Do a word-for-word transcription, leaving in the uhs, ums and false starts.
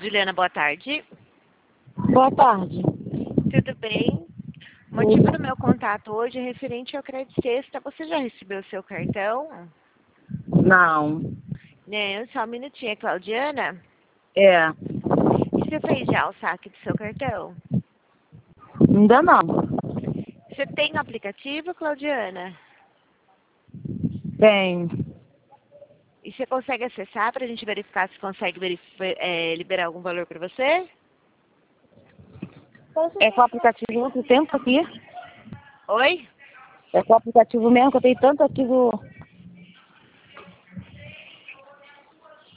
Juliana, boa tarde. Boa tarde. Tudo bem? O motivo do meu contato hoje é referente ao crédito sexta. Você já recebeu o seu cartão? Não. Né, só um minutinho, é Claudiana? É. E você fez já o saque do seu cartão? Ainda não. Você tem o aplicativo, Claudiana? Tem. E você consegue acessar para a gente verificar se consegue verif é, liberar algum valor para você? É com o aplicativo que tem tanto aqui. Oi? É com o aplicativo mesmo que eu tenho tanto aqui do